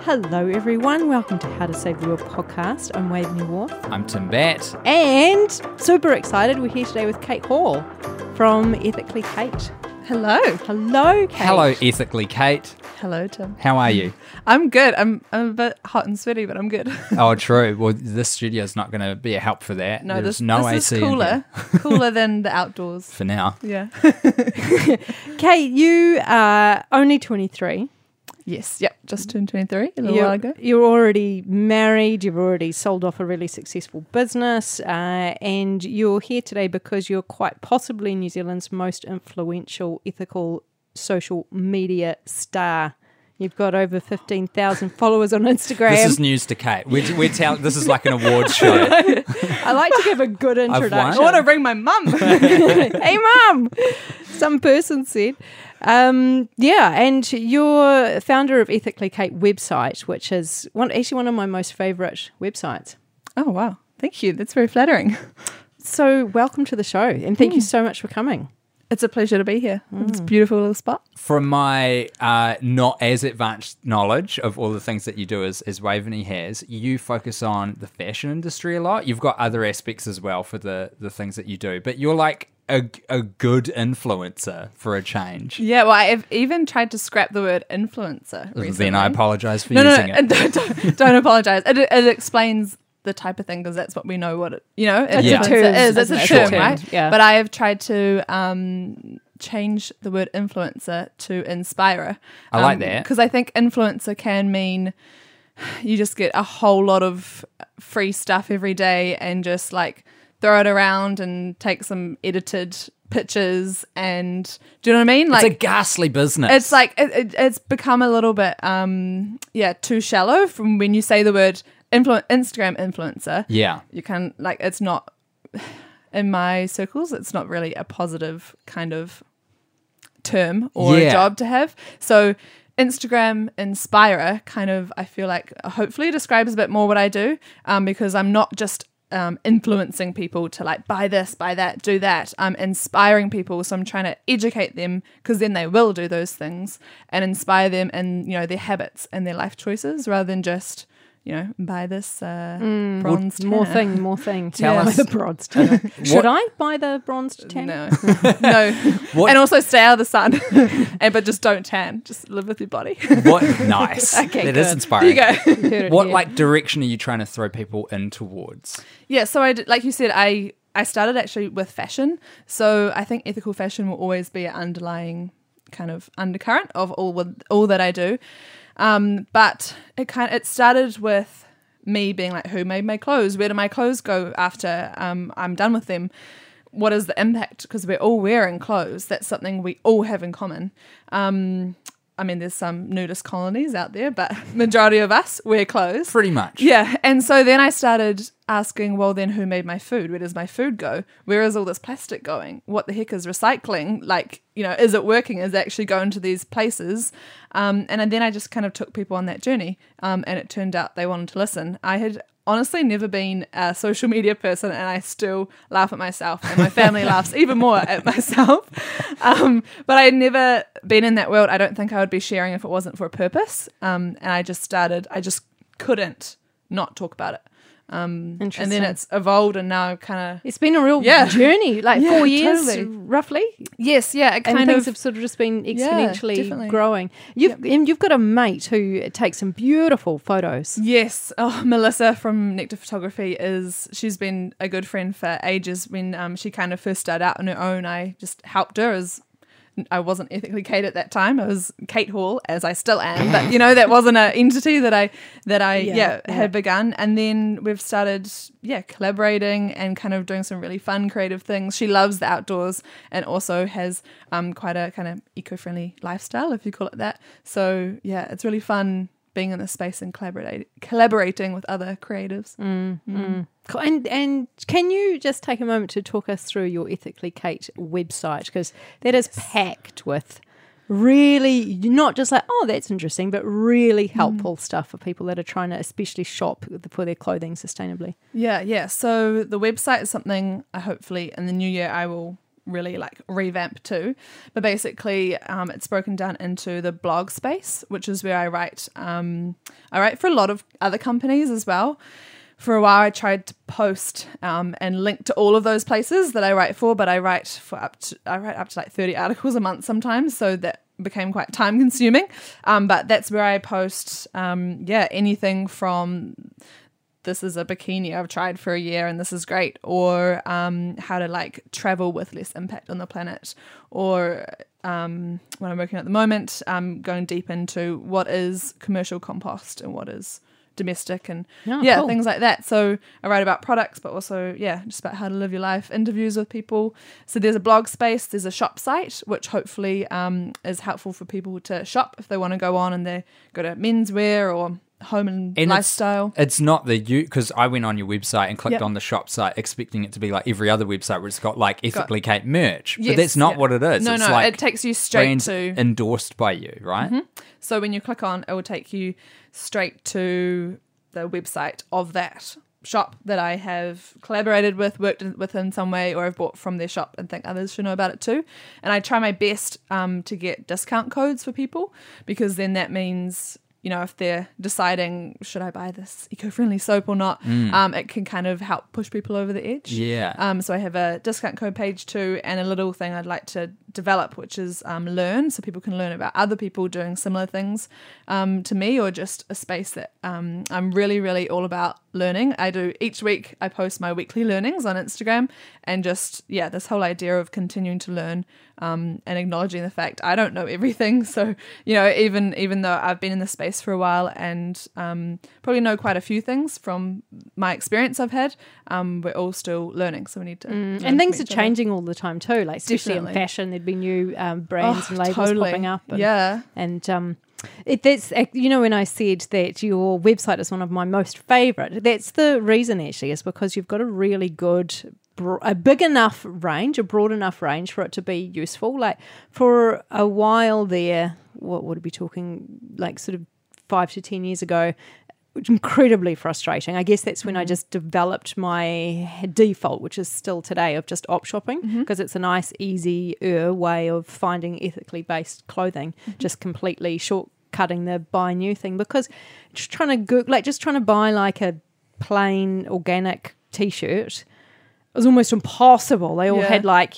Hello everyone, welcome to How to Save the World podcast. I'm Waveney Wharf. I'm Tim Batt. And super excited, we're here today with Kate Hall from Ethically Kate. Hello. Hello, Kate. Hello, Ethically Kate. Hello, Tim. How are you? I'm good. I'm a bit hot and sweaty, but I'm good. Oh, true. Well, this studio is not going to be a help for that. No, There's this no is AC cooler. Cooler than the outdoors. for now. Yeah. Kate, you are only 23. Yes. Yep. Just turned 23 a little while ago. You're already married, you've already sold off a really successful business, and you're here today because you're quite possibly New Zealand's most influential ethical social media star. You've got over 15,000 followers on Instagram. This is news to Kate. This is like an awards show. I like to give a good won. introduction. I want to bring my mum. Hey, Mum! Some person said. And you're founder of Ethically Kate website, which is one of my most favourite websites. Oh, wow. Thank you. That's very flattering. So welcome to the show, and thank you so much for coming. It's a pleasure to be here. It's a beautiful little spot. From my not as advanced knowledge of all the things that you do as Waveney has, you focus on the fashion industry a lot. You've got other aspects as well for the things that you do, but you're like a good influencer for a change. Yeah, well, I've even tried to scrap the word influencer recently. Then I apologise for using it. Don't apologise. It explains the type of thing, because that's what we know what it, It's Yeah. a term, is. It's isn't a it? term, Shorthand, right? yeah. But I have tried to change the word influencer to inspirer. I like that. Because I think influencer can mean you just get a whole lot of free stuff every day and just like throw it around and take some edited pictures, and do you know what I mean? Like, It's a ghastly business. it's like it's become a little bit too shallow. From when you say the word Instagram influencer, Yeah. you can, like, it's not, in my circles, it's not really a positive kind of term or a Yeah. job to have. So Instagram inspirer kind of, I feel like, hopefully describes a bit more what I do, because I'm not just influencing people to like buy this, buy that, do that. I'm inspiring people, so I'm trying to educate them, because then they will do those things, and inspire them in, their habits and their life choices, rather than just buy this bronze tanner. More thing. Tell Buy us- the bronzed tanner. Should I buy the bronzed tanner? No. What- And also stay out of the sun, but just don't tan. Just live with your body. What nice. Okay, That is good. inspiring. There you go. You heard it What here. like direction are you trying to throw people in towards? Yeah, so I did, like you said, I started actually with fashion. So I think ethical fashion will always be an underlying kind of undercurrent of all that I do. But it started with me being like, who made my clothes? Where do my clothes go after I'm done with them? What is the impact? Because we're all wearing clothes. That's something we all have in common. I mean, there's some nudist colonies out there, but majority of us wear clothes. Pretty much. Yeah, and so then I started asking, well, then who made my food? Where does my food go? Where is all this plastic going? What the heck is recycling? Like, is it working? Is it actually going to these places? And then I just kind of took people on that journey, and it turned out they wanted to listen. I had honestly never been a social media person, and I still laugh at myself, and my family laughs even more at myself. But I had never been in that world. I don't think I would be sharing if it wasn't for a purpose. And I just couldn't not talk about it. And Interesting. then it's evolved, and now kind of, It's been a real Yeah. journey, like Yeah, 4 years totally. roughly. yes, yeah, it And kind things of, have sort of just been Yeah, exponentially definitely. growing. You've got a mate who takes some beautiful photos. yes. Oh, Melissa from Nectar Photography she's been a good friend for ages. When she kind of first started out on her own, I just helped her, as I wasn't Ethically Kate at that time. I was Kate Hall, as I still am, but that wasn't an entity that I Yeah. had begun. And then we've started collaborating and kind of doing some really fun creative things. She loves the outdoors and also has quite a kind of eco-friendly lifestyle, if you call it that. So yeah, it's really fun being in this space and collaborating with other creatives. Cool. And can you just take a moment to talk us through your Ethically Kate website? Because that is packed with really not just like, oh, that's interesting, but really helpful stuff for people that are trying to especially shop for their clothing sustainably. Yeah. So the website is something hopefully in the new year I will really like revamp too. But basically, it's broken down into the blog space, which is where I write. I write for a lot of other companies as well. For a while, I tried to post and link to all of those places that I write for, but I write up to like 30 articles a month sometimes, so that became quite time consuming. But that's where I post, anything from this is a bikini I've tried for a year and this is great, or how to like travel with less impact on the planet, or what I'm working on at the moment, going deep into what is commercial compost and what is domestic and cool. things like that. So I write about products, but also just about how to live your life, interviews with people. So there's a blog space, there's a shop site, which hopefully is helpful for people to shop if they want to go on and they go to menswear or home and lifestyle. It's not because I went on your website and clicked on the shop site expecting it to be like every other website where it's got like Ethically Kate merch, but that's not what it is. No, it's no, like it takes you straight to endorsed by you, right? Mm-hmm. So when you click on, it will take you straight to the website of that shop that I have collaborated with, worked with in some way, or have bought from their shop and think others should know about it too. And I try my best to get discount codes for people, because then that means, if they're deciding, should I buy this eco-friendly soap or not, it can kind of help push people over the edge. Yeah. So I have a discount code page too, and a little thing I'd like to develop, which is learn, so people can learn about other people doing similar things to me, or just a space that I'm really, really all about learning. Each week I post my weekly learnings on Instagram, and just, this whole idea of continuing to learn and acknowledging the fact I don't know everything. So, even though I've been in this space for a while and probably know quite a few things from my experience I've had, we're all still learning. So we need to learn and things from are each other. changing all the time too, like especially Definitely. in fashion. There'd be new brands and labels totally. popping up. And, And that's when I said that your website is one of my most favourite, that's the reason actually, is because you've got a really good, a big enough range, a broad enough range for it to be useful. Like for a while there, what would we be talking, like sort of 5 to 10 years ago, incredibly frustrating. I guess that's when I just developed my default, which is still today, of just op shopping, because it's a nice, easier way of finding ethically based clothing, just completely shortcutting the buy new thing. Because just trying to buy like a plain organic t-shirt was almost impossible. They all had like,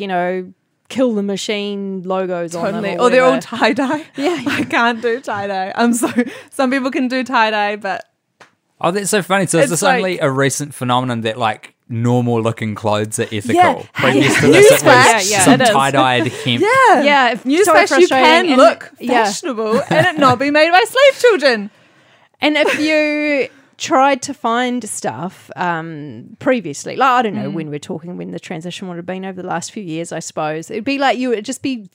kill the machine logos on them. Or they're all tie-dye. Yeah. I can't do tie-dye. Some people can do tie-dye, but Oh, that's so funny. So is this like, only a recent phenomenon that like normal looking clothes are ethical? Yeah. Previous to this, it was Yeah, some it is. tie-dyed hemp. Yeah, newsflash, you can look fashionable and it not be made by slave children. And if you tried to find stuff previously, like I don't know when the transition would have been over the last few years, I suppose, it'd be like you would just be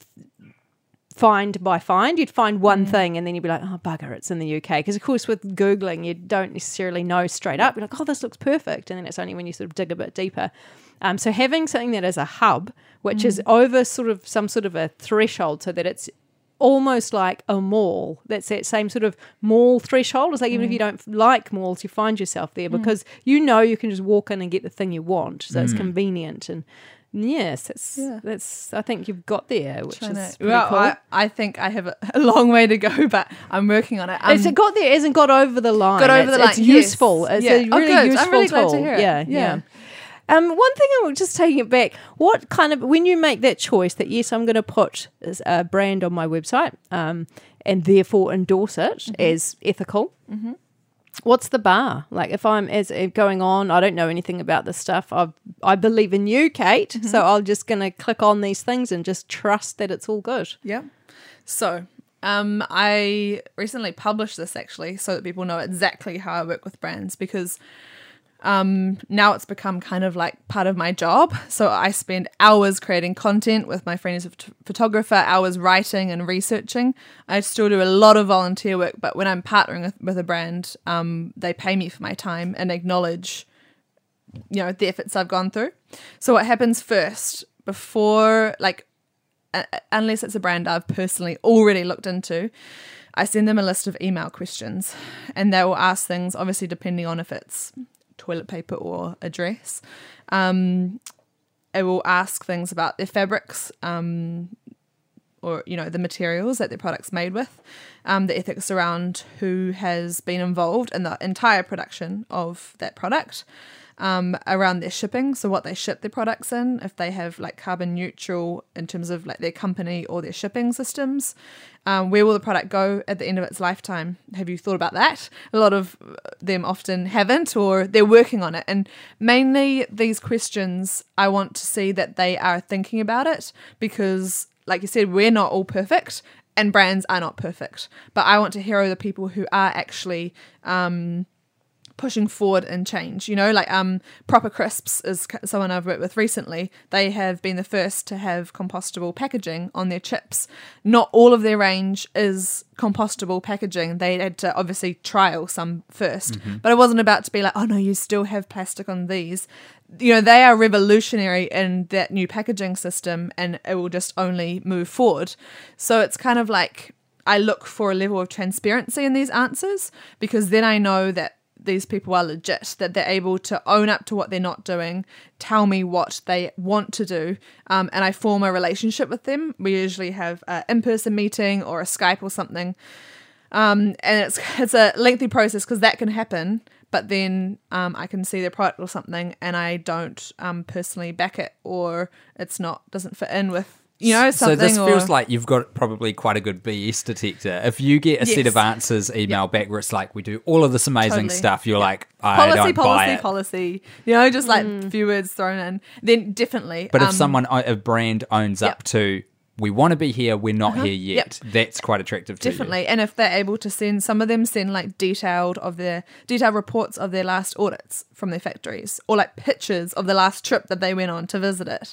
find by find. You'd find one thing and then you'd be like, oh bugger, it's in the UK. Because of course with Googling you don't necessarily know straight up. You're like, oh, this looks perfect, and then it's only when you sort of dig a bit deeper. So having something that is a hub, which is over sort of some sort of a threshold, so that it's almost like a mall. That's that same sort of mall threshold. It's like even if you don't like malls, you find yourself there because you can just walk in and get the thing you want. So it's convenient. And yes, that's I think you've got there, which is pretty cool. I think I have a long way to go, but I'm working on it. It's got there, hasn't got over the line. It's useful. It's a really useful I'm really tool. glad to hear it. Yeah. One thing I'm just taking it back, what kind of, when you make that choice that yes, I'm going to put a brand on my website and therefore endorse it as ethical, what's the bar? Like if I'm going on, I don't know anything about this stuff. I believe in you, Kate, so I'm just going to click on these things and just trust that it's all good. Yeah. So I recently published this actually so that people know exactly how I work with brands, because now it's become kind of like part of my job. So I spend hours creating content with my friend who's a photographer, hours writing and researching. I still do a lot of volunteer work, but when I'm partnering with a brand, they pay me for my time and acknowledge, the efforts I've gone through. So what happens first, before, unless it's a brand I've personally already looked into, I send them a list of email questions, and they will ask things, obviously depending on if it's toilet paper or a dress, it will ask things about their fabrics, or the materials that their product's made with, the ethics around who has been involved in the entire production of that product, around their shipping, so what they ship their products in, if they have like carbon neutral in terms of like their company or their shipping systems, where will the product go at the end of its lifetime? Have you thought about that? A lot of them often haven't, or they're working on it. And mainly these questions, I want to see that they are thinking about it, because like you said, we're not all perfect and brands are not perfect, but I want to hero the people who are actually pushing forward and change. Like Proper Crisps is someone I've worked with recently. They have been the first to have compostable packaging on their chips. Not all of their range is compostable packaging. They had to obviously trial some first, but it wasn't about to be like, oh no, you still have plastic on these. They are revolutionary in that new packaging system, and it will just only move forward. So it's kind of like I look for a level of transparency in these answers, because then I know that these people are legit, that they're able to own up to what they're not doing, tell me what they want to do, and I form a relationship with them. We usually have an in-person meeting or a Skype or something, and it's a lengthy process because that can happen, but then I can see their product or something and I don't personally back it, or doesn't fit in with something. So this feels like you've got probably quite a good BS detector. If you get a set of answers emailed back where it's like, we do all of this amazing stuff, you're like, I don't buy it. Policy, just like a few words thrown in, then definitely. But if a brand owns up to, we want to be here, we're not here yet, that's quite attractive to definitely. you. And if they're able to some of them send like detailed reports of their last audits from their factories, or like pictures of the last trip that they went on to visit it.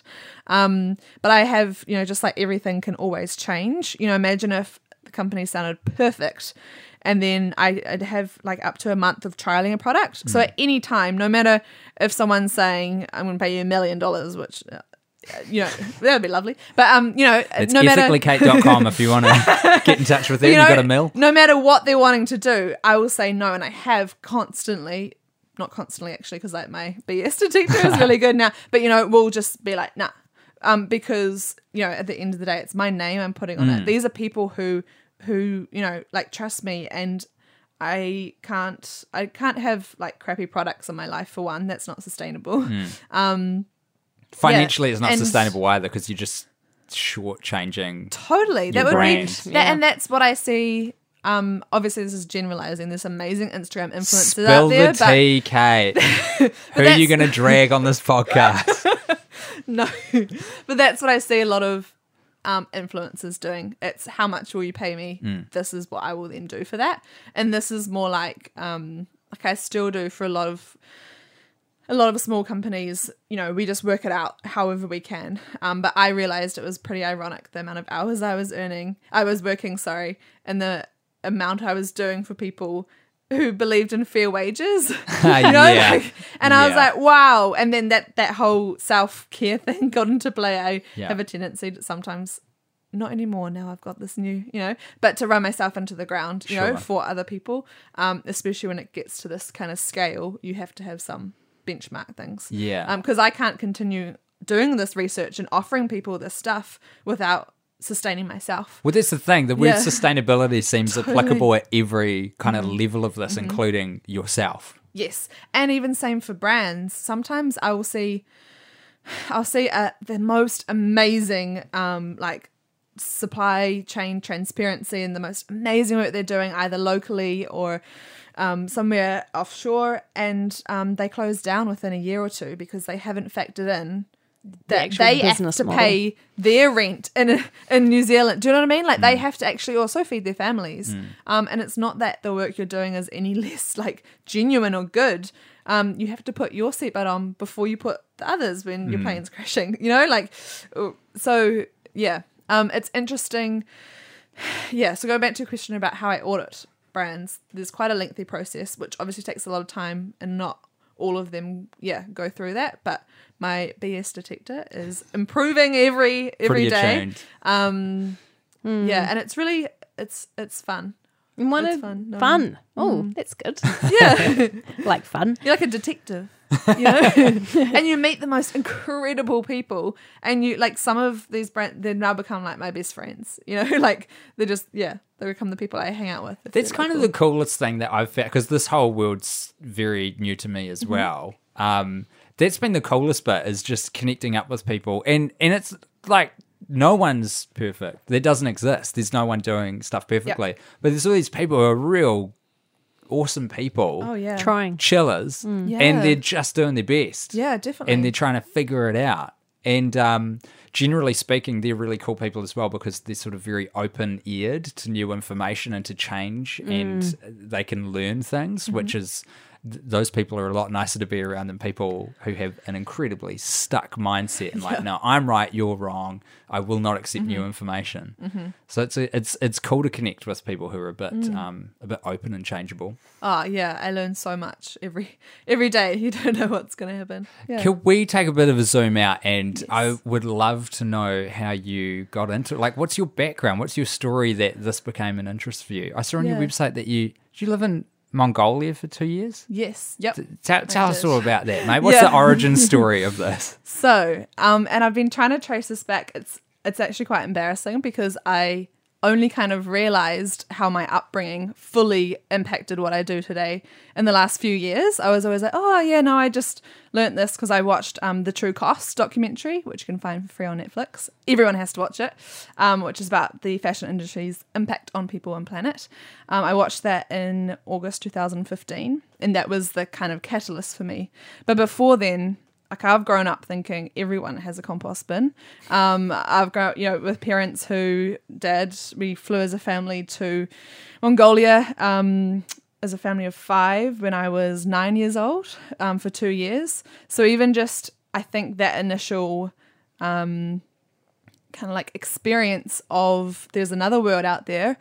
But I have, just like everything can always change. Imagine if the company sounded perfect, and then I'd have like up to a month of trialing a product. So at any time, no matter if someone's saying, I'm going to pay you $1 million, which... that would be lovely. But, it's no matter... ethicallykate.com if you want to get in touch with them. You've got a mill. No matter what they're wanting to do, I will say no. And I have constantly, not constantly actually, because like my BS detector is really good now. But, we'll just be like, nah. Because, at the end of the day, it's my name I'm putting on it. These are people who, like trust me, and I can't have like crappy products in my life, for one. That's not sustainable. Financially, it's not sustainable either, because you're just shortchanging. Totally, that would brand. And that's what I see. Obviously, this is generalizing. There's amazing Instagram influencers out there. Spill the tea, Kate. Who are you going to drag on this podcast? No, but that's what I see a lot of influencers doing. It's how much will you pay me? This is what I will then do for that. And this is more like I still do for a lot of small companies, we just work it out however we can. But I realized it was pretty ironic, the amount of hours I was working, and the amount I was doing for people who believed in fair wages. I was like, wow. And then that whole self-care thing got into play. I have a tendency to sometimes, not anymore now, I've got this new, but to run myself into the ground, for other people, especially when it gets to this kind of scale, you have to have some benchmark things. Because I can't continue doing this research and offering people this stuff without sustaining myself. Well, that's the thing. The word sustainability seems applicable at every kind of level of this, including yourself. Yes. And even same for brands. Sometimes I'll see the most amazing like supply chain transparency and the most amazing work they're doing either locally or somewhere offshore, and they close down within a year or two because they haven't factored in that they have to pay their rent in New Zealand. Do you know what I mean? Like they have to actually also feed their families. And it's not that the work you're doing is any less like genuine or good. You have to put your seatbelt on before you put the others when your plane's crashing. So yeah, it's interesting. Yeah, so going back to a question about how I audit brands, there's quite a lengthy process, which obviously takes a lot of time, and not all of them go through that, but my BS detector is improving every day. And it's really it's fun. Fun. Oh, that's good. Yeah. Like fun. You're like a detective. you know, and you meet the most incredible people, and you like some of these brands, they've now become like my best friends, you know, like they're just, they become the people I hang out with. That's kind of the coolest thing that I've found, because this whole world's very new to me as well. That's been the coolest bit, is just connecting up with people, and it's like no one's perfect. There doesn't exist. There's no one doing stuff perfectly, but there's all these people who are real awesome people. Oh yeah, Trying. Chillers, Yeah. and they're just doing their best. yeah, definitely. And they're trying to figure it out. And generally speaking, they're really cool people as well, because they're sort of very open-eared to new information and to change, and they can learn things, which is those people are a lot nicer to be around than people who have an incredibly stuck mindset and like, no, I'm right, you're wrong. I will not accept new information. So it's cool to connect with people who are a bit open and changeable. Oh yeah, I learn so much every day. You don't know what's going to happen. Yeah. Can we take a bit of a zoom out? And I would love to know how you got into it. Like, what's your background? What's your story that this became an interest for you? I saw on your website that you live in Mongolia for 2 years? Yes. Yep. Tell us all about that, mate. What's the origin story of this? So, and I've been trying to trace this back. It's actually quite embarrassing because I only kind of realized how my upbringing fully impacted what I do today in the last few years. I was always like, oh yeah, no, I just learnt this because I watched the True Cost documentary, which you can find for free on Netflix. Everyone has to watch it, which is about the fashion industry's impact on people and planet. I watched that in August 2015, and that was the kind of catalyst for me. But before then, like I've grown up thinking everyone has a compost bin. I've grown, with parents we flew as a family to Mongolia as a family of 5 when I was 9 years old for 2 years. So even just, I think that initial kind of like experience of there's another world out there.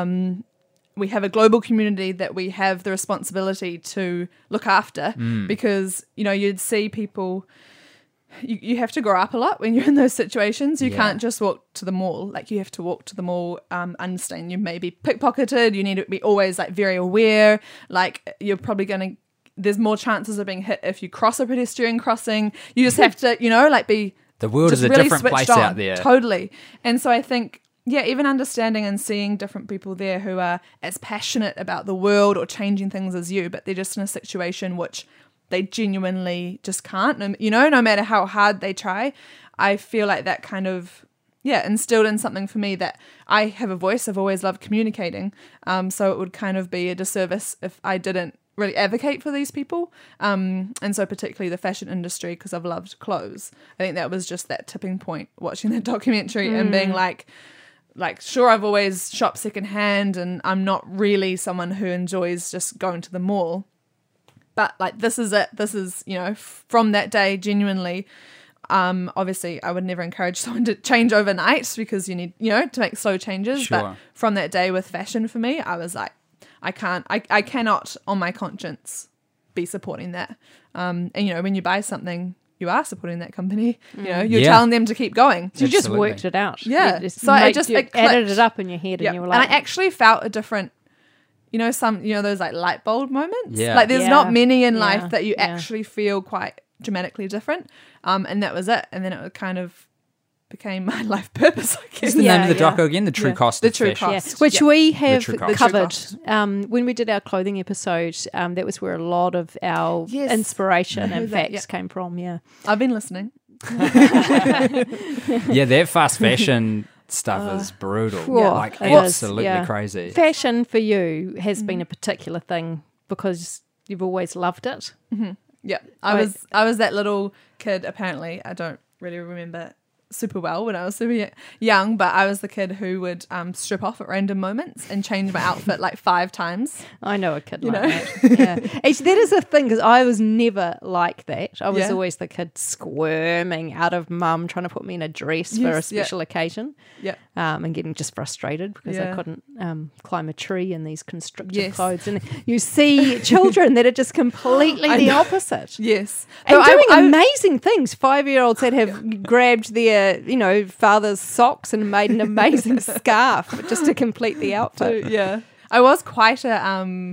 We have a global community that we have the responsibility to look after because, you'd see people, you have to grow up a lot when you're in those situations. You can't just walk to the mall. Like you have to walk to the mall, understand you may be pickpocketed. You need to be always like very aware. Like you're probably there's more chances of being hit if you cross a pedestrian crossing. You just have to, be the world is a really different place on. out there. Totally. And so I think, even understanding and seeing different people there who are as passionate about the world or changing things as you, but they're just in a situation which they genuinely just can't, no matter how hard they try. I feel like that kind of, instilled in something for me that I have a voice. I've always loved communicating. So it would kind of be a disservice if I didn't really advocate for these people. And so particularly the fashion industry, because I've loved clothes. I think that was just that tipping point watching that documentary and being like, sure, I've always shopped secondhand and I'm not really someone who enjoys just going to the mall. But like, this is it. This is, from that day, genuinely, obviously I would never encourage someone to change overnight because you need, to make slow changes. Sure. But from that day with fashion for me, I was like, I cannot on my conscience be supporting that. And, when you buy something, you are supporting that company. You're telling them to keep going. So you just Absolutely. worked it out. Yeah. You just So I made- just- you it added clicked. it up in your head and you were like, And I actually felt a different, those like light bulb moments. Yeah. Like there's Yeah. not many in Yeah. life that you Yeah. actually feel quite dramatically different. And that was it. And then it kind of became my life purpose, I guess. What's the name of the doco again? The True Cost The of True Fashion. Cost. which Yeah. we have True Cost. covered The True when we did our clothing episode. That was where a lot of our Yes. inspiration and heard that, facts came from. Yeah, I've been listening. Yeah, their fast fashion stuff is brutal. Yeah, Like, it is, absolutely yeah. crazy. fashion for you has been a particular thing because you've always loved it. Yeah. Right. I was that little kid, apparently. I don't really remember super well when I was super young, but I was the kid who would strip off at random moments and change my outfit like 5 times. I know a kid like know? that. Yeah. Actually, that is a thing because I was never like that. I was Yeah. always the kid squirming out of mum trying to put me in a dress for a Yes, yeah. special occasion. Yeah. And getting just frustrated because I Yeah. couldn't climb a tree in these constrictive Yes. clothes. And you see children that are just completely I the know. opposite. Yes. And So doing I- amazing things. 5-year-olds that have grabbed their, father's socks and made an amazing scarf just to complete the outfit. Yeah. I was quite a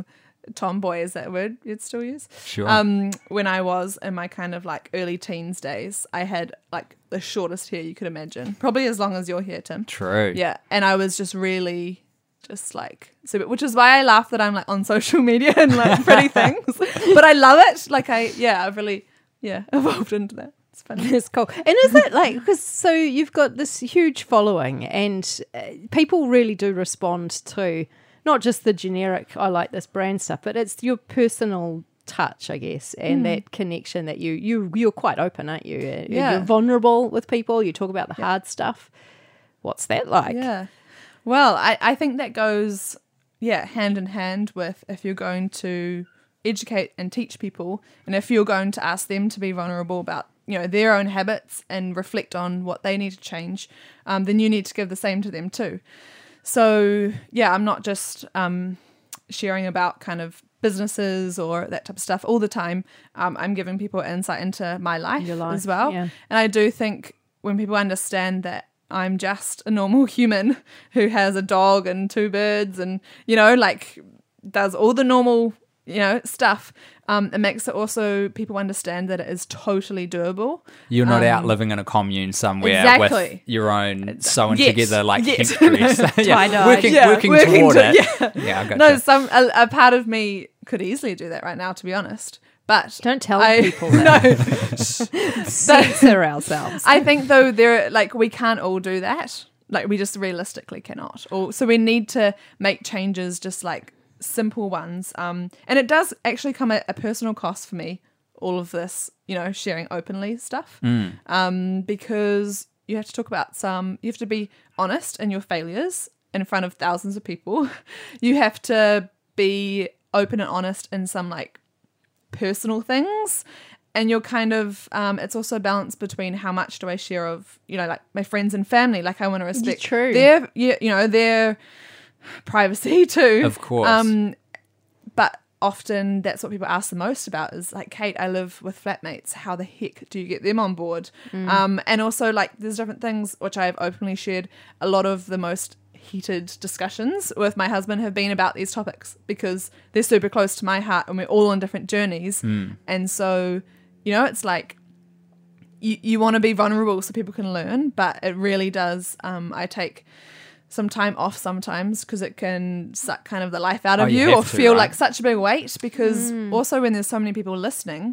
tomboy, is that a word you'd still use? Sure. When I was in my kind of like early teens days, I had like the shortest hair you could imagine, probably as long as your hair, Tim. True. Yeah, and I was just really just like, so, which is why I laugh that I'm like on social media and like pretty things, but I love it. Like I've really evolved into that. It's funny. It's cool. And is it like, because so you've got this huge following and people really do respond to not just the generic, I like this brand stuff, but it's your personal touch, I guess, and that connection that you're quite open, aren't you? Yeah. You're vulnerable with people. You talk about the hard stuff. What's that like? Yeah. Well, I think that goes, hand in hand with if you're going to educate and teach people, and if you're going to ask them to be vulnerable about, their own habits and reflect on what they need to change, then you need to give the same to them too. So, I'm not just sharing about kind of businesses or that type of stuff all the time. I'm giving people insight into my life, as well. Yeah. And I do think when people understand that I'm just a normal human who has a dog and 2 birds and, like does all the normal, stuff, it makes it also people understand that it is totally doable. You're not out living in a commune somewhere Exactly. with your own sewing Yes. together like Yes. hemp trees. Tie-dye. Working toward it. Yeah, I gotcha. No, a part of me could easily do that right now, to be honest. But Don't tell people No, that. Censor ourselves. I think though we can't all do that. Like we just realistically cannot. So we need to make changes, just like simple ones. And it does actually come at a personal cost for me, all of this, sharing openly stuff. Because you have to talk about you have to be honest in your failures in front of thousands of people. You have to be open and honest in some like personal things. And you're kind of, it's also a balance between how much do I share of, like my friends and family. Like I want to respect True. their privacy too. Of course. But often that's what people ask the most about is like, Kate, I live with flatmates. How the heck do you get them on board? And also like there's different things which I've openly shared. A lot of the most heated discussions with my husband have been about these topics because they're super close to my heart and we're all on different journeys. And so, it's like you want to be vulnerable so people can learn, but it really does. I take some time off sometimes because it can suck kind of the life out of you or feel like such a big weight because also when there's so many people listening,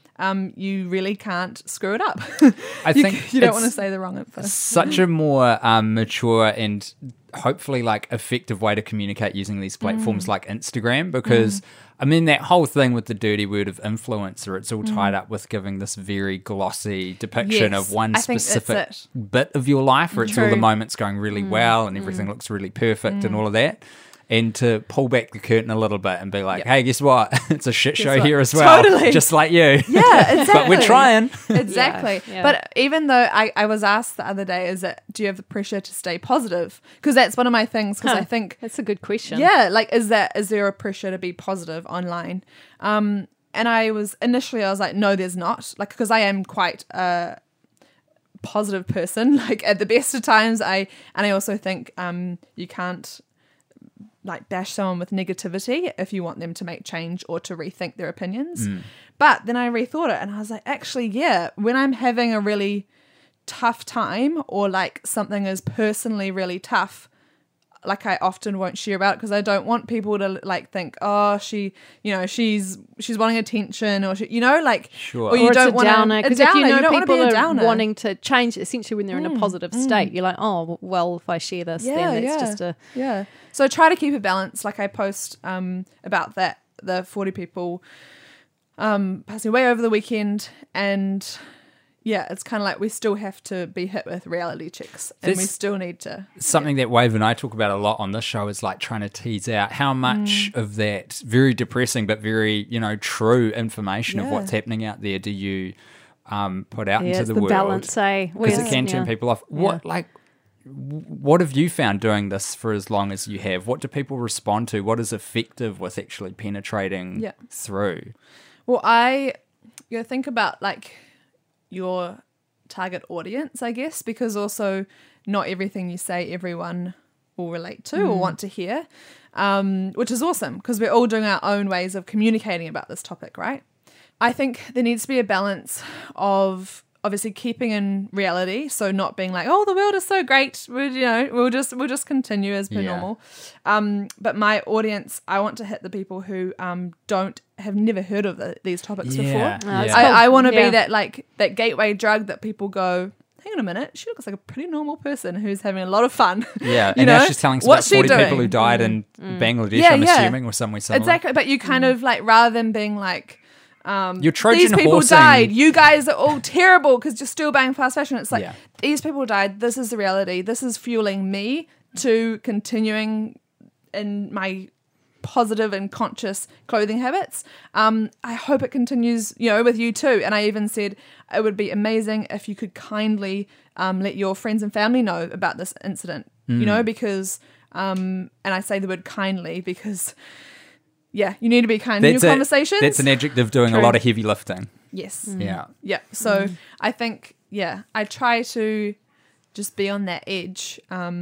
you really can't screw it up. I think you don't want to say the wrong info. Such a more mature and hopefully like effective way to communicate using these platforms like Instagram because I mean that whole thing with the dirty word of influencer, it's all tied up with giving this very glossy depiction Yes, of one I think specific that's bit of your life where it's all the True. moments going really well and everything looks really perfect and all of that. And to pull back the curtain a little bit and be like, hey, guess what? It's a shit show what? here as well. Totally. Just like you. Yeah, exactly. But we're trying. Exactly. Yeah. But even though I was asked the other day, do you have the pressure to stay positive? Because that's one of my things, because I think, That's a good question. yeah, like is there a pressure to be positive online? And I was like, no, there's not. Like, because I am quite a positive person, like at the best of times. I also think you can't like bash someone with negativity if you want them to make change or to rethink their opinions. But then I rethought it and I was like, actually, yeah, when I'm having a really tough time or like something is personally really tough, like I often won't share about it because I don't want people to like think, oh, she's wanting attention or like, Sure. or you Or don't it's a want downer because if you know don't wanna be people a are downer. wanting to change, essentially when they're in a positive state, you're like, oh well, if I share this, then it's just a yeah. So I try to keep a balance. Like I post about that the 40 people passing away over the weekend, and yeah, it's kind of like we still have to be hit with reality checks, and we This- still need to. Something that Wave and I talk about a lot on this show is like trying to tease out how much of that very depressing but very, true information of Yeah. what's happening out there do you put out yeah, into it's the the world. balance, eh? Because it Whereas- can turn yeah. people off. What have you found doing this for as long as you have? What do people respond to? What is effective with actually penetrating Yeah. through? Well, you think about like your target audience, I guess, because also not everything you say everyone will relate to or want to hear, which is awesome because we're all doing our own ways of communicating about this topic, right? I think there needs to be a balance of obviously keeping in reality, so not being like, oh, the world is so great, we'll just continue as per normal. But my audience, I want to hit the people who have never heard of these topics before. I want to be that gateway drug that people go, hang on a minute, she looks like a pretty normal person who's having a lot of fun. Yeah, and now she's telling us about 40 people who died in Bangladesh, I'm assuming, or somewhere similar. Exactly, but you kind of like, rather than being like, you're Trojan these people horsing. died, you guys are all terrible because you're still buying fast fashion. It's like, these people died, this is the reality, this is fueling me to continuing in my positive and conscious clothing habits. I hope it continues, with you too. And I even said it would be amazing if you could kindly let your friends and family know about this incident, because, and I say the word kindly because, you need to be kind in your conversations. That's an adjective doing a lot of heavy lifting. Yes. Yeah. So I think, I try to just be on that edge.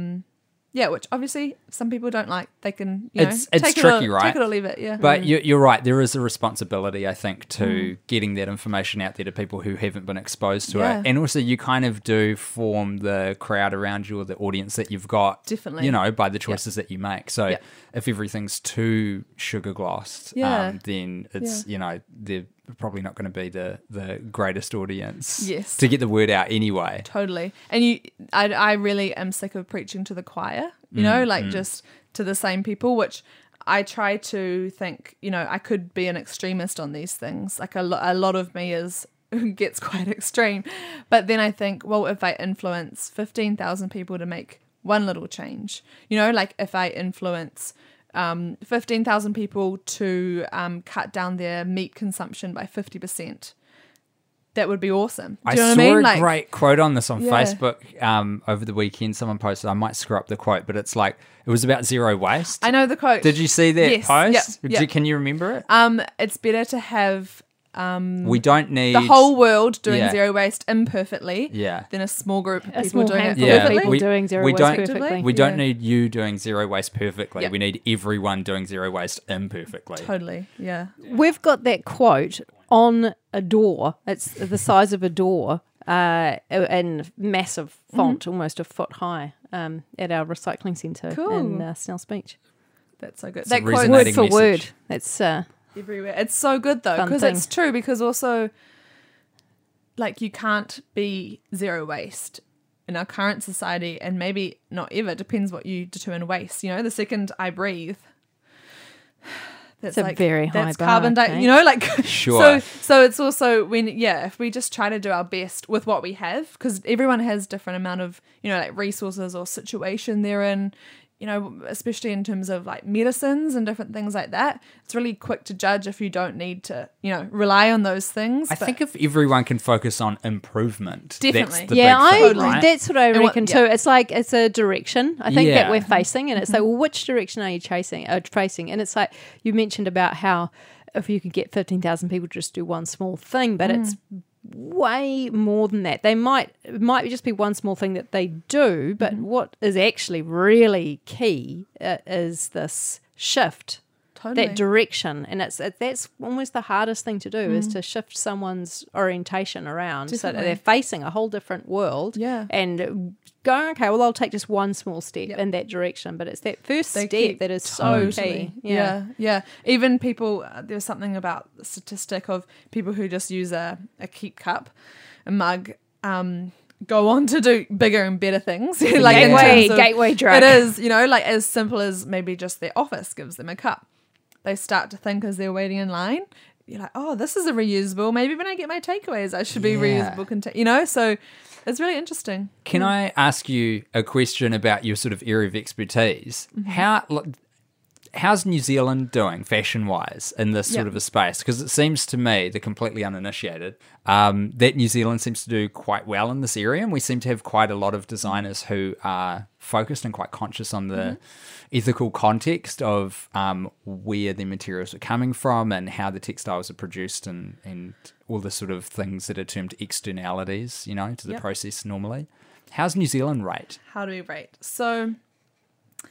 Which obviously some people don't like. They can, it's take tricky, it or, right? Take it or leave it, yeah. But you're right. There is a responsibility, I think, to getting that information out there to people who haven't been exposed to it. And also you kind of do form the crowd around you or the audience that you've got, definitely, by the choices that you make. So if everything's too sugar glossed, then it's, they're probably not going to be the greatest audience to get the word out anyway. Totally. And I really am sick of preaching to the choir, just to the same people, which I try to think, I could be an extremist on these things. Like a lot of me gets quite extreme. But then I think, well, if I influence 15,000 people to make one little change, like if I influence 15,000 people to cut down their meat consumption by 50%. That would be awesome. Do you know what I mean? I saw a great quote on this on Facebook over the weekend. Someone posted, I might screw up the quote, but it's like, it was about zero waste. I know the quote. Did you see that post? Yep. Can you remember it? It's better to have we don't need the whole world doing zero waste imperfectly than a small group of people doing it perfectly. Doing zero waste perfectly. We don't need you doing zero waste perfectly. We need everyone doing zero waste imperfectly. Totally, yeah. We've got that quote on a door. It's the size of a door in massive font, almost a foot high, at our recycling centre in Snells Beach. That's so good. It's that quote word for word. That's everywhere. It's so good though, because it's true, because also like you can't be zero waste in our current society, and maybe not ever, depends what you determine waste. The second I breathe, that's a very high that's bar, carbon okay? Sure. So it's also when if we just try to do our best with what we have, because everyone has different amount of resources or situation they're in, especially in terms of like medicines and different things like that. It's really quick to judge if you don't need to, rely on those things. I think if everyone can focus on improvement, definitely. That's the big thing, right? That's what I reckon too. It's like it's a direction I think that we're facing, and it's like, well, which direction are you facing? And it's like you mentioned about how if you could get 15,000 people to just do one small thing, but it's way more than that. It might just be one small thing that they do, but what is actually really key is this shift, that direction, and that's almost the hardest thing to do is to shift someone's orientation around so that they're facing a whole different world and going, okay, well, I'll take just one small step in that direction, but it's that first step that is so key. Yeah. Even people, there's something about the statistic of people who just use a Keep cup, a mug, go on to do bigger and better things. Like gateway drug. It is, like as simple as maybe just their office gives them a cup. They start to think as they're waiting in line, you're like, oh, this is a reusable. Maybe when I get my takeaways, I should be reusable. So it's really interesting. Can I ask you a question about your sort of area of expertise? How's New Zealand doing fashion-wise in this sort of a space? Because it seems to me, the completely uninitiated, that New Zealand seems to do quite well in this area, and we seem to have quite a lot of designers who are focused and quite conscious on the ethical context of where the materials are coming from and how the textiles are produced and all the sort of things that are termed externalities, to the process normally. How's New Zealand rate? How do we rate? So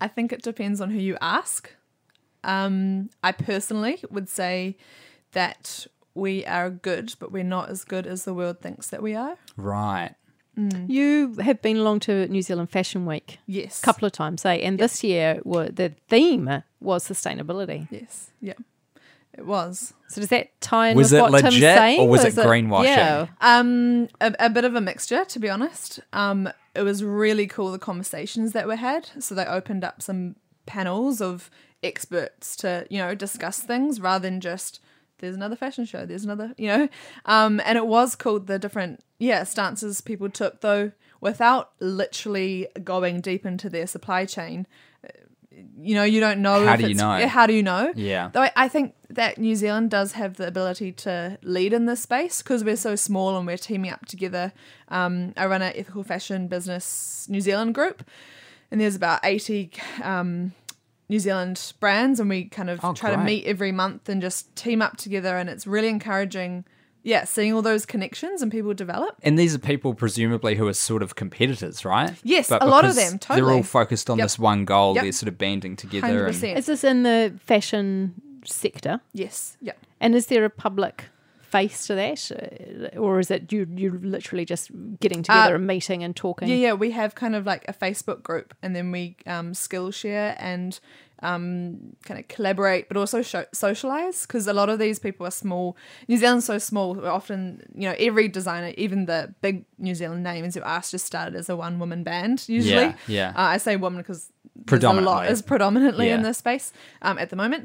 I think it depends on who you ask. I personally would say that we are good, but we're not as good as the world thinks that we are. Right. You have been along to New Zealand Fashion Week Yes. a couple of times, eh? And this year, the theme was sustainability. Yes. Yeah. It was. So does that tie in Was with it what Tim's legit, saying? or was it greenwashing? Yeah. A bit of a mixture, to be honest. It was really cool, the conversations that were had. So they opened up some panels of experts to, discuss things rather than just, there's another fashion show, there's another, and it was cool, the different, stances people took, though, without literally going deep into their supply chain. You don't know. How do you know? How do you know? Yeah. Though I think that New Zealand does have the ability to lead in this space because we're so small and we're teaming up together. I run an ethical fashion business New Zealand group, and there's about 80 New Zealand brands, and we kind of try to meet every month and just team up together, and it's really encouraging. Yeah, seeing all those connections and people develop. And these are people presumably who are sort of competitors, right? Yes, but a lot of because them, totally. They're all focused on this one goal. Yep. They're sort of banding together. 100%. Is this in the fashion sector? Yes, yeah. And is there a public face to that? Or is it you literally just getting together and meeting and talking? Yeah, we have kind of like a Facebook group, and then we skill share and kind of collaborate, but also socialize, because a lot of these people are small. New Zealand's so small, we're often, every designer, even the big New Zealand names you asked, just started as a one-woman band, usually. Yeah. I say woman because Predominantly. a lot is predominantly in Yeah. this space at the moment.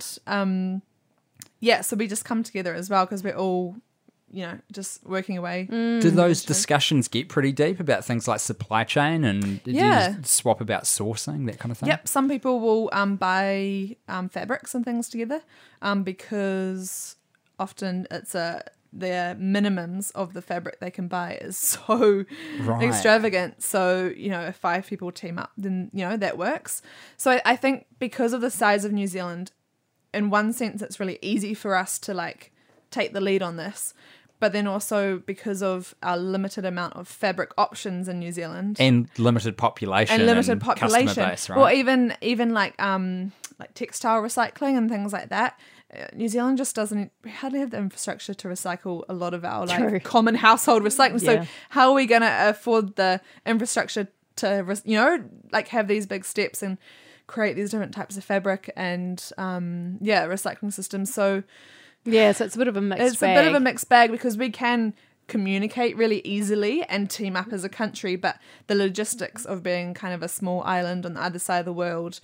So we just come together as well because we're all, just working away. Do those discussions get pretty deep about things like supply chain, and do you swap about sourcing, that kind of thing? Yep, some people will buy fabrics and things together because often it's their minimums of the fabric they can buy is so extravagant. So, if 5 people team up, then, that works. So I think because of the size of New Zealand, in one sense, it's really easy for us to take the lead on this. But then also because of our limited amount of fabric options in New Zealand And limited population. Customer base, right? or even like textile recycling and things like that. New Zealand just doesn't. We hardly have the infrastructure to recycle a lot of our True. common household recycling. Yeah. So how are we going to afford the infrastructure to have these big steps and create these different types of fabric and recycling systems? So Yeah, so it's a bit of a mixed bag. a bit of a mixed bag because we can communicate really easily and team up as a country, but the logistics of being kind of a small island on the other side of the world,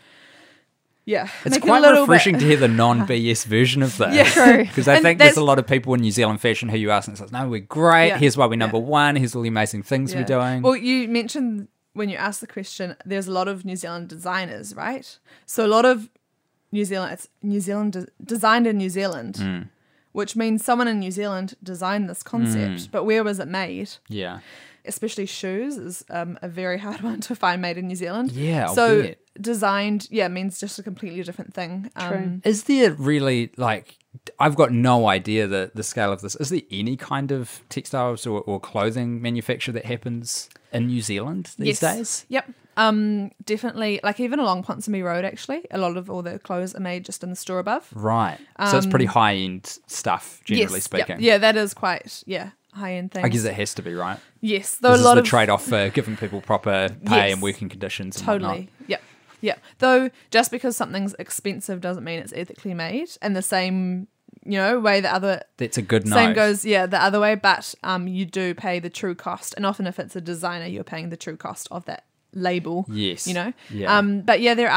it's quite refreshing to hear the non-BS version of this. Yeah, true. Because I think there's a lot of people in New Zealand fashion who you ask and says, no, we're great. Yeah. Here's why we're number one. Here's all the amazing things we're doing. Well, you mentioned when you asked the question, there's a lot of New Zealand designers, right? So a lot of it's New Zealand designed in New Zealand, which means someone in New Zealand designed this concept. But where was it made? Yeah. Especially shoes is a very hard one to find made in New Zealand. Yeah, I'll so bet. designed, means just a completely different thing. True. Is there really, I've got no idea the scale of this. Is there any kind of textiles or clothing manufacture that happens in New Zealand these days? Yep. Definitely, even along Ponsonby Road, actually, a lot of all the clothes are made just in the store above. Right. So it's pretty high-end stuff, generally Yes, speaking. Yeah, that is quite, high-end things. I guess it has to be, right? Yes. Though This a is lot the of trade-off for giving people proper pay Yes. and working conditions and Totally. whatnot. Yep. Though just because something's expensive doesn't mean it's ethically made. And the same, way the other That's a good note. same goes, the other way. But you do pay the true cost, and often if it's a designer, you're paying the true cost of that label. Yes. Yeah. Yeah.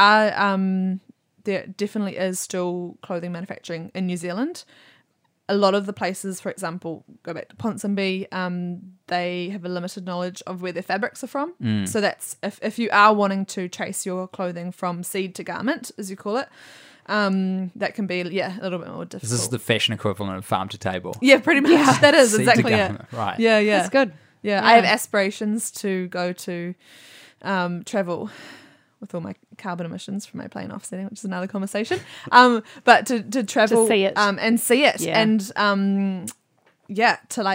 There definitely is still clothing manufacturing in New Zealand. A lot of the places, for example, go back to Ponsonby, they have a limited knowledge of where their fabrics are from. So that's if you are wanting to trace your clothing from seed to garment, as you call it, that can be a little bit more difficult. This is the fashion equivalent of farm to table. Yeah, pretty much. That is Seed to exactly it. garment, right. Yeah. That's good. Yeah, I have aspirations to go to travel with all my carbon emissions from my plane offsetting, which is another conversation. But to travel To see it. and see it, Yeah. and to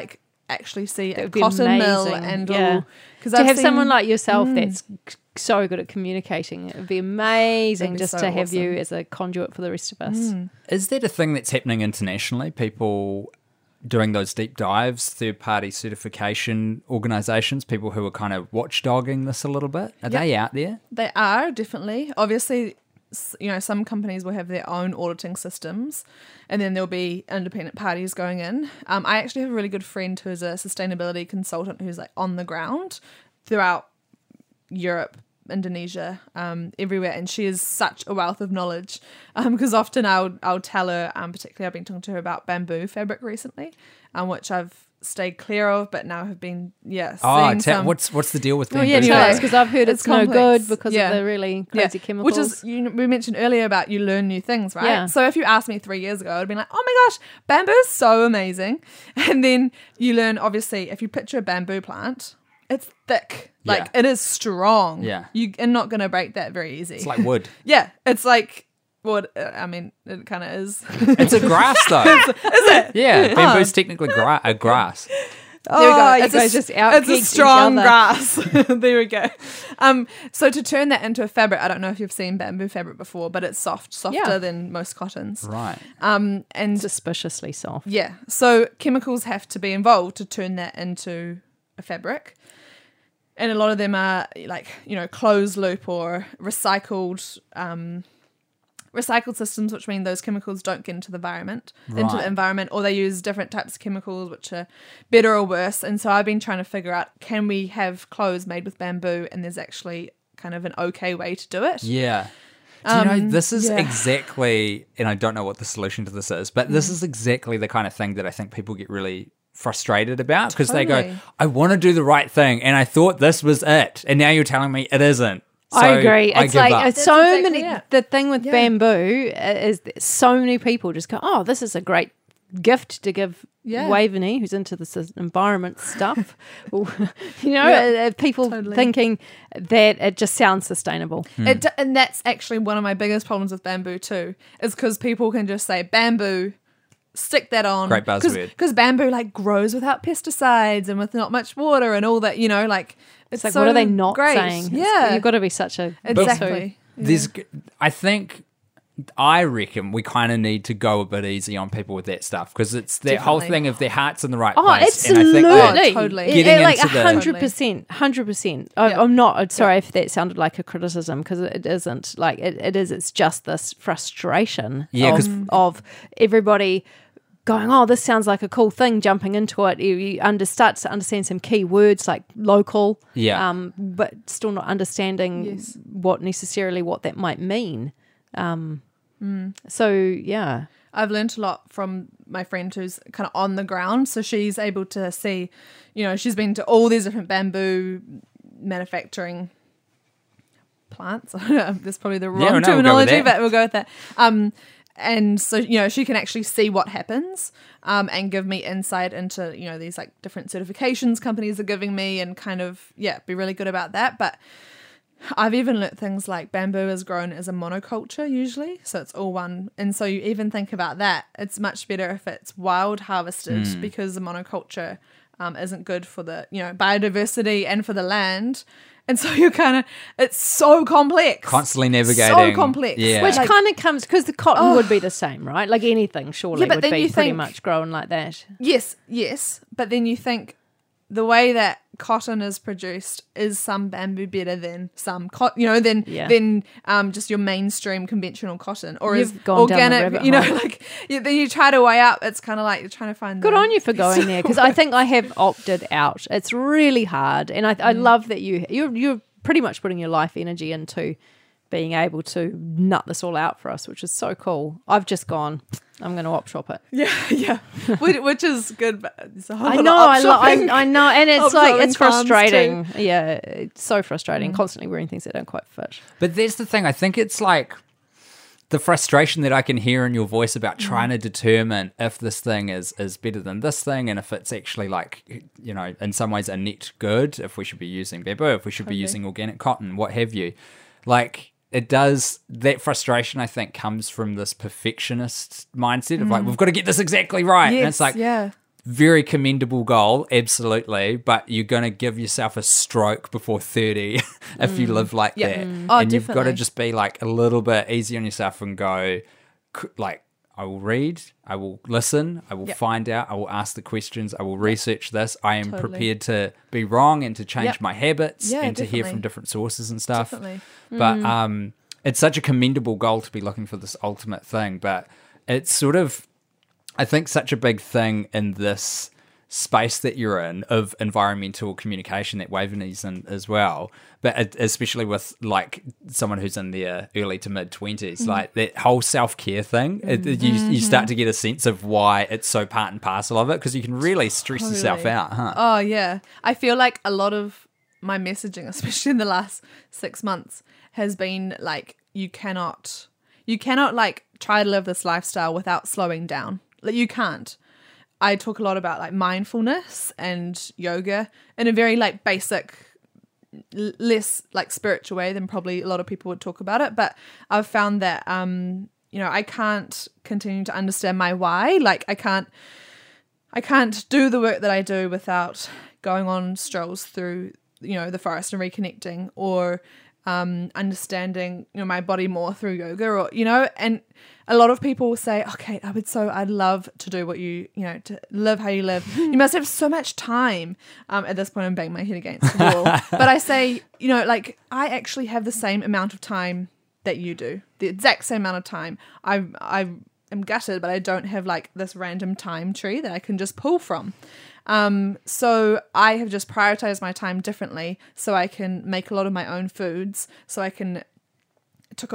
actually see a would be cotton mill amazing, and yeah. all. Because To have someone like yourself that's so good at communicating, it would be amazing That'd be just so to have you awesome. as a conduit for the rest of us. Is that a thing that's happening internationally? People doing those deep dives, third-party certification organizations, people who are kind of watchdogging this a little bit? Are they out there? They are, definitely. Obviously, some companies will have their own auditing systems, and then there'll be independent parties going in. I actually have a really good friend who's a sustainability consultant who's like on the ground throughout Europe, Indonesia, everywhere, and she is such a wealth of knowledge. Because often I'll tell her, particularly I've been talking to her about bamboo fabric recently, which I've stayed clear of, but now have been seeing some. What's the deal with bamboo? Yeah, tell Yeah. us, because I've heard it's no complex. good because Yeah. of the really crazy chemicals. Which is, we mentioned earlier about you learn new things, right? Yeah. So if you asked me 3 years ago, I'd be like, oh my gosh, bamboo is so amazing. And then you learn, obviously, if you picture a bamboo plant, it's thick. Like, Yeah. it is strong. Yeah. You are not going to break that very easy. It's like wood. yeah, it's like, I mean, it kind of is. It's a grass, though. Is it? Yeah, bamboo's technically a grass. There we go. you guys just out-geeked It's a each strong other. grass. There we go. So to turn that into a fabric, I don't know if you've seen bamboo fabric before, but it's softer Yeah. than most cottons. Right. And suspiciously soft. yeah, so chemicals have to be involved to turn that into a fabric. And a lot of them are like, closed loop or recycled systems, which mean those chemicals don't get into the Right. environment, or they use different types of chemicals which are better or worse. And so I've been trying to figure out, can we have clothes made with bamboo, and there's actually kind of an okay way to do it. Yeah. Do you know, this is yeah. exactly, and I don't know what the solution to this is, but this is exactly the kind of thing that I think people get really frustrated about, because they go, Totally. I want to do the right thing, and I thought this was it, and now you're telling me it isn't. So I agree. I It's give like up. so That's many. exactly it. The thing with Yeah. bamboo is that so many people just go, "Oh, this is a great gift to give Yeah. Waveney, who's into this environment stuff." People Totally. thinking that it just sounds sustainable. And that's actually one of my biggest problems with bamboo too, is because people can just say bamboo, stick that on. Great buzzword. Because bamboo like grows without pesticides and with not much water and all that, It's like, so what are they not great. saying? Yeah, You've got to be such a exactly. I reckon we kind of need to go a bit easy on people with that stuff, because it's that whole Definitely. thing of their heart's in the right Oh, place. absolutely! And I think totally. Getting Like into the- 100%, 100%. I'm not sorry if that sounded like a criticism, because it isn't. Like it is. It's just this frustration. Yeah, 'cause- of everybody going, oh, this sounds like a cool thing. Jumping into it, you start to understand some key words like local. Yeah. but still not understanding Yes. what that might mean. So yeah. I've learned a lot from my friend who's kind of on the ground. So she's able to see, she's been to all these different bamboo manufacturing plants. That's probably the wrong we'll go with terminology, that. but we'll go with that. And so, she can actually see what happens and give me insight into, these like different certifications companies are giving me, and kind of, be really good about that. But I've even learnt things like bamboo is grown as a monoculture usually, so it's all one. And so you even think about that. It's much better if it's wild harvested, because the monoculture isn't good for the biodiversity and for the land. And so you're it's so complex. Constantly navigating. So complex. Yeah. Which kind of comes because the cotton would be the same, right? Like anything, surely Yeah, but would then be you pretty think- much grown like that. Yes. But then you think the way that cotton is produced, is some bamboo better than some than just your mainstream conventional cotton, or You've is gone down the organic? rabbit hole. Then you try to weigh up. It's kind of like you're trying to find. Good on you for going there, because I think I have opted out. It's really hard, and I love that you're pretty much putting your life energy into being able to nut this all out for us, which is so cool. I've just gone, I'm going to op shop it. Yeah, which is good. But it's a whole I lot know, of op shopping. I know, and it's Op like shopping it's comes frustrating. Yeah, it's so frustrating. Constantly wearing things that don't quite fit. But there's the thing. I think it's like the frustration that I can hear in your voice about trying to determine if this thing is better than this thing, and if it's actually like, in some ways a net good, if we should be using bamboo, if we should be using organic cotton, what have you. Like, it does, that frustration, I think, comes from this perfectionist mindset of like, we've got to get this exactly right. And Yes, it's like, yeah. very commendable goal, absolutely, but you're going to give yourself a stroke before 30 if you live like Yeah. that. Oh, and you've got to definitely. just be like a little bit easy on yourself and go, like, I will read, I will listen, I will Yep. find out, I will ask the questions, I will research this. I am Totally. prepared to be wrong and to change Yep. my habits Yeah, and to hear definitely. from different sources and stuff. Definitely. But it's such a commendable goal to be looking for this ultimate thing. But it's sort of, I think, such a big thing in this space that you're in of environmental communication that Waveney's in as well. But especially with like someone who's in their early to mid 20s, like that whole self-care thing, you start to get a sense of why it's so part and parcel of it, because you can really stress yourself Totally. out, huh? Oh, yeah. I feel like a lot of my messaging, especially in the last 6 months, has been like, you cannot like try to live this lifestyle without slowing down. Like, you can't. I talk a lot about like mindfulness and yoga in a very like basic, less like spiritual way than probably a lot of people would talk about it. But I've found that, I can't continue to understand my why. Like, I can't do the work that I do without going on strolls through, the forest and reconnecting, or understanding, my body more through yoga, or, and a lot of people will say, okay, I'd love to do what to live how you live. You must have so much time. At this point, I'm banging my head against the wall. But I say, like, I actually have the same amount of time that you do, the exact same amount of time. I am gutted, but I don't have like this random time tree that I can just pull from. So I have just prioritized my time differently, so I can make a lot of my own foods, so I can, it took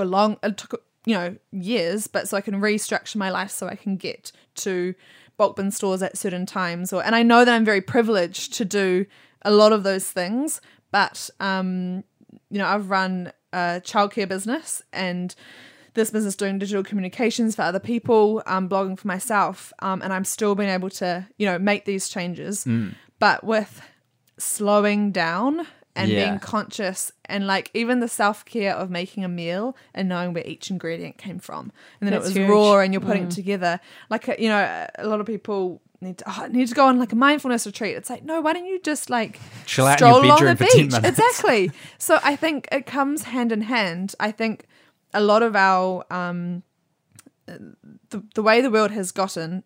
years, but so I can restructure my life so I can get to bulk bin stores at certain times, and I know that I'm very privileged to do a lot of those things, but, I've run a childcare business, and this business doing digital communications for other people, blogging for myself, and I'm still being able to, make these changes, but with slowing down and Yeah. being conscious, and like even the self-care of making a meal and knowing where each ingredient came from, and then That's it was huge. raw and you're putting it together. Like, a lot of people need to go on like a mindfulness retreat. It's like, no, why don't you just like Chill out in stroll your along the bedroom for 10 beach? minutes. Exactly. So I think it comes hand in hand. I think a lot of our the way the world has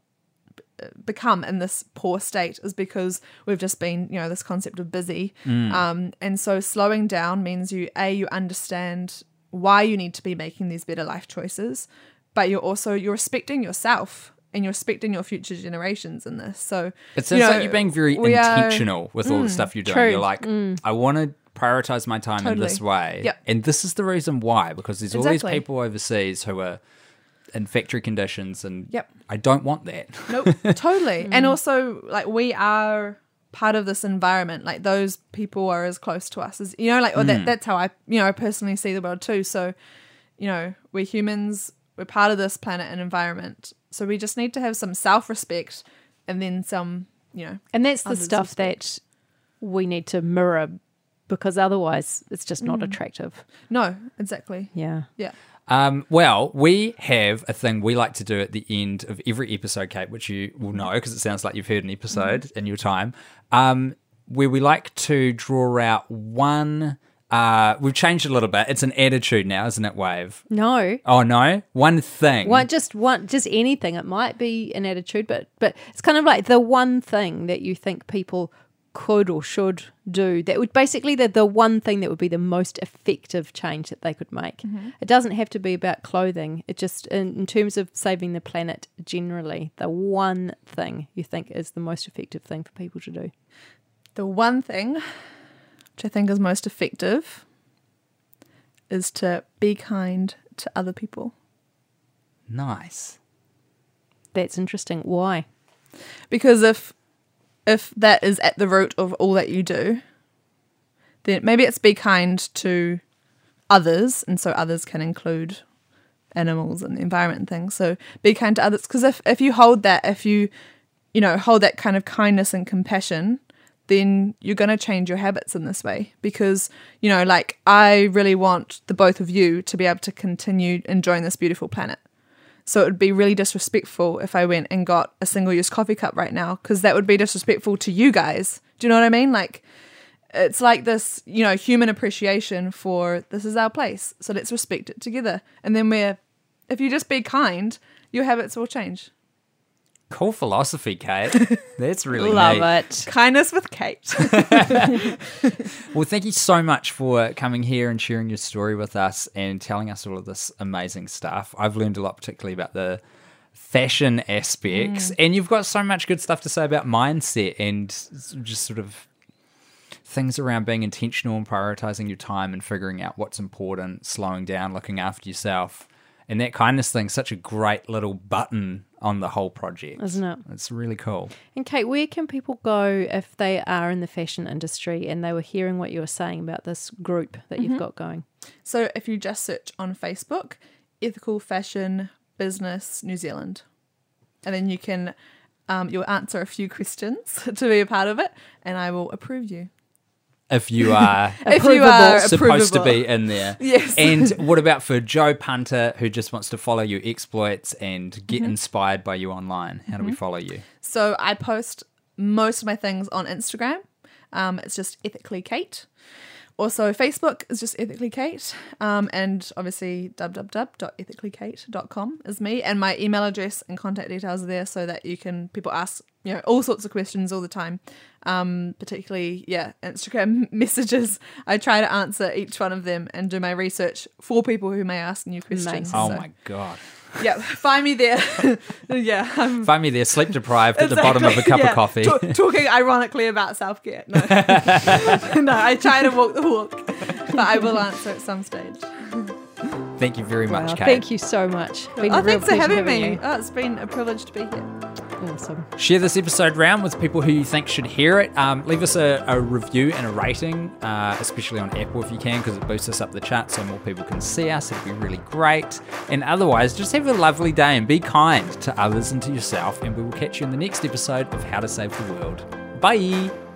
become in this poor state is because we've just been, this concept of busy. And so slowing down means you understand why you need to be making these better life choices, but you're respecting yourself and you're respecting your future generations in this. So It sounds like you're being very we are- intentional with all the stuff you're doing. true. You're like, I want to prioritize my time in this Totally. way. Yep. And this is the reason why, because there's all these Exactly. people overseas who are in factory conditions, and Yep. I don't want that. Nope, totally. And also, like, we are part of this environment. Like, those people are as close to us as, or that's how I, personally see the world too. So, we're humans, we're part of this planet and environment. So we just need to have some self-respect, and then some, And that's the others stuff respect. that we need to mirror, because otherwise it's just not attractive. No, exactly. Yeah. Yeah. Well, we have a thing we like to do at the end of every episode, Kate, which you will know because it sounds like you've heard an episode in your time, where we like to draw out one. We've changed a little bit. It's an attitude now, isn't it, Wave? No. Oh no, one thing. Just anything. It might be an attitude, but it's kind of like the one thing that you think people could or should do. That would basically the one thing that would be the most effective change that they could make. It doesn't have to be about clothing. It just in terms of saving the planet generally, the one thing you think is the most effective thing for people to do. The one thing which I think is most effective is to be kind to other people. Nice. That's interesting. Why? Because if that is at the root of all that you do, then maybe it's be kind to others, and so others can include animals and the environment and things. So be kind to others, because if you hold that, hold that kind of kindness and compassion, then you're going to change your habits in this way. Because, I really want the both of you to be able to continue enjoying this beautiful planet. So it would be really disrespectful if I went and got a single-use coffee cup right now, because that would be disrespectful to you guys. Do you know what I mean? Like, it's like this, human appreciation for this is our place, so let's respect it together. And then if you just be kind, your habits will change. Cool philosophy, Kate. That's really Love neat. it. Kindness with Kate. Well, thank you so much for coming here and sharing your story with us and telling us all of this amazing stuff. I've learned a lot, particularly about the fashion aspects, and you've got so much good stuff to say about mindset and just sort of things around being intentional and prioritizing your time and figuring out what's important, slowing down, looking after yourself. And that kindness thing's such a great little button on the whole project. Isn't it? It's really cool. And Kate, where can people go if they are in the fashion industry and they were hearing what you were saying about this group that you've got going? So if you just search on Facebook, Ethical Fashion Business New Zealand, and then you can you'll answer a few questions to be a part of it, and I will approve you. If you are supposed to be in there. Yes. And what about for Joe Punter, who just wants to follow your exploits and get inspired by you online? How do we follow you? So I post most of my things on Instagram. It's just Ethically Kate. Also, Facebook is just Ethically Kate. And obviously, www.ethicallykate.com is me. And my email address and contact details are there so that people ask, all sorts of questions all the time. Particularly, Instagram messages. I try to answer each one of them and do my research for people who may ask new questions. Amazing. Oh my God. Yeah, find me there. Find me there, sleep deprived at the bottom of a cup of coffee. Talking ironically about self-care. No. No, I try to walk the walk, but I will answer at some stage. Thank you very much, Kate. Thank you so much. Been a real Thanks for pleasure having me. you. Oh, it's been a privilege to be here. Awesome. Share this episode round with people who you think should hear it. Leave us a review and a rating, especially on Apple if you can, because it boosts us up the chart so more people can see us. It'd be really great. And otherwise, just have a lovely day and be kind to others and to yourself. And we will catch you in the next episode of How to Save the World. Bye.